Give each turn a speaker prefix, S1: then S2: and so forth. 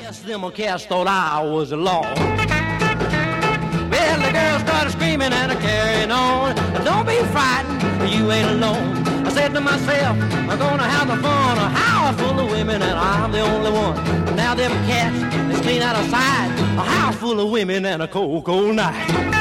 S1: Yes, them cats thought I was alone. Well, the girl started screaming and carrying on. Don't be frightened, you ain't alone. I said to myself, I'm gonna have the fun. A house full of women and I'm the only one. Now them cats, they clean out of sight. A house full of women and a cold, cold night.